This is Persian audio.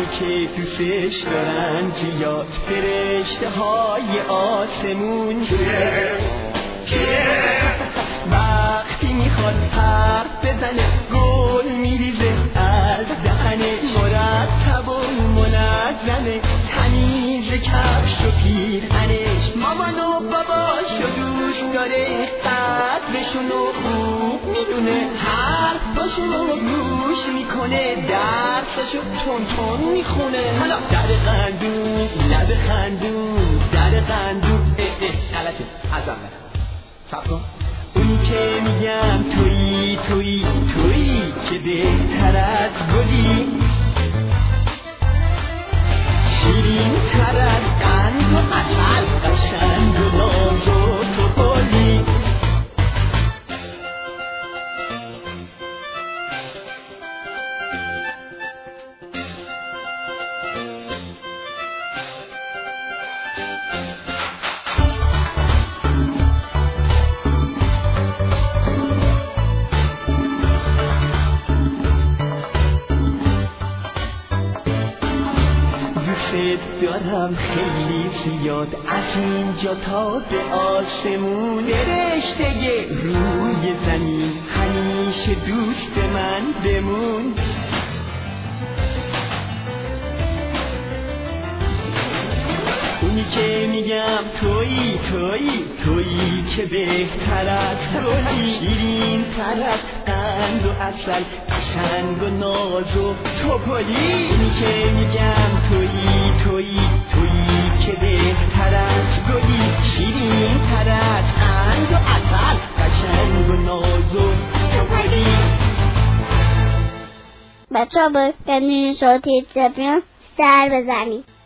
که دوستش دارن زیاد فرشته های آسمون وقتی میخواد حرف بزنه گل میریزه از دهنش مرتب و منظمه تمیز کفش و پیرهنش مامان و باباشو دوست داره قدرشونو خوب میدونه حرفاشونو گوش میکنه درسشو تون تون میخونه حالا در قندون لب خندون در قندون غلطه ازم سب کن اونی که میگم تویی تویی تویی که بهتر از گلی شیرین تر از قند و عسل قشنگ و ناز و توپلی دارم خیلی زیاد از اینجا تا به آسمون رشته روی زمین همیشه دوست من بمون اونی که میگم تویی تویی تویی که بهتر از گلی شیرین تر از قند و عسل قشنگ و ناز و توپلی اونی که میگم تویی تویی تویی که بهتر از گلی شیرین تر از قند و عسل قشنگ و ناز و توپلی بچه ها باید کنید شما تیتر بیان سر بزنید